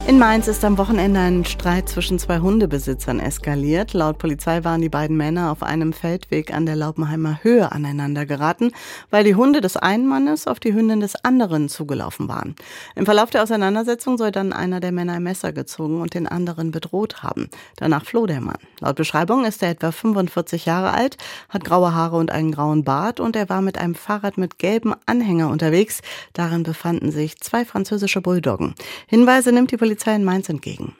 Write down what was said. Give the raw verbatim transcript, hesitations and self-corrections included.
In Mainz ist am Wochenende ein Streit zwischen zwei Hundebesitzern eskaliert. Laut Polizei waren die beiden Männer auf einem Feldweg an der Laupenheimer Höhe aneinander geraten, weil die Hunde des einen Mannes auf die Hündin des anderen zugelaufen waren. Im Verlauf der Auseinandersetzung soll dann einer der Männer ein Messer gezogen und den anderen bedroht haben. Danach floh der Mann. Laut Beschreibung ist er etwa fünfundvierzig Jahre alt, hat graue Haare und einen grauen Bart und er war mit einem Fahrrad mit gelbem Anhänger unterwegs. Darin befanden sich zwei französische Bulldoggen. Hinweise nimmt die Polizei in Mainz entgegen.